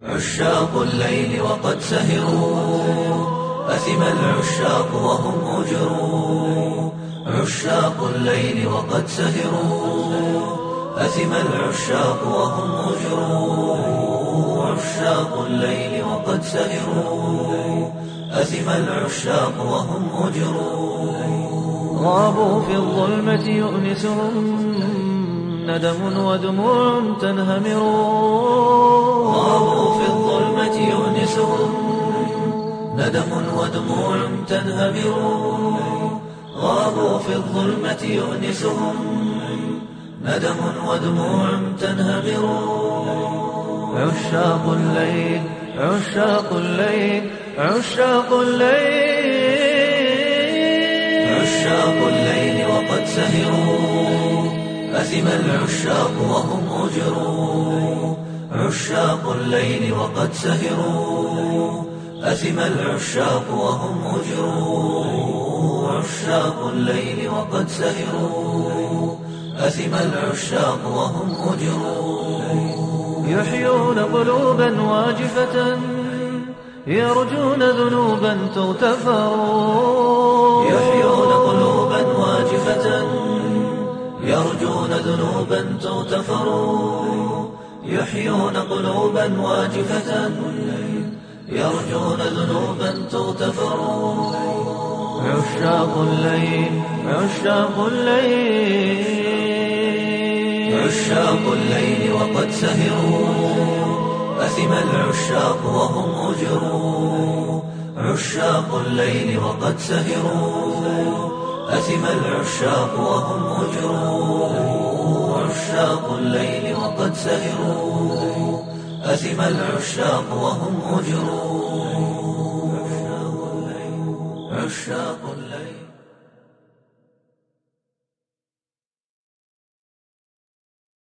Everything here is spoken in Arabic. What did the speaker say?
عشاق الليل وقد سهروا، أثم العشاق وهم أجروا. عشاق الليل وقد سهروا، أثم العشاق وهم أجروا. عشاق الليل وقد سهروا، أثم العشاق وهم أجروا. غابوا في الظلمة يؤنسهم ندم ودموع تنهمر. غابوا في الظلمة يؤنسهم ندم ودموع تنهمر. غابوا في الظلمة يؤنسهم ندم ودموع تنهمر. عشاق الليل عشاق الليل عشاق الليل عشاق الليل وقد سهروا، أثم العشاق وهم أجروا. عشاق الليل وقد سهروا، أثم العشاق وهم أجروا. عشاق الليل وقد سهروا، أثم العشاق وهم أجروا. يحيون قلوبا واجفة يرجون ذنوبا تغتفر. يحيون قلوبا واجفة يرجون ذنوبا تغتفر. يحيون قلوبا واجفة يرجون ذنوبا تغتفر. عشاق الليل عشاق الليل عشاق الليل وقد سهروا، أثم العشاق وهم أجروا. عشاق الليل وقد سهروا، أثم العشاق وهم أجروا. عشاق الليل وقد سهروا، أثم العشاق وهم أجروا. عشاق الليل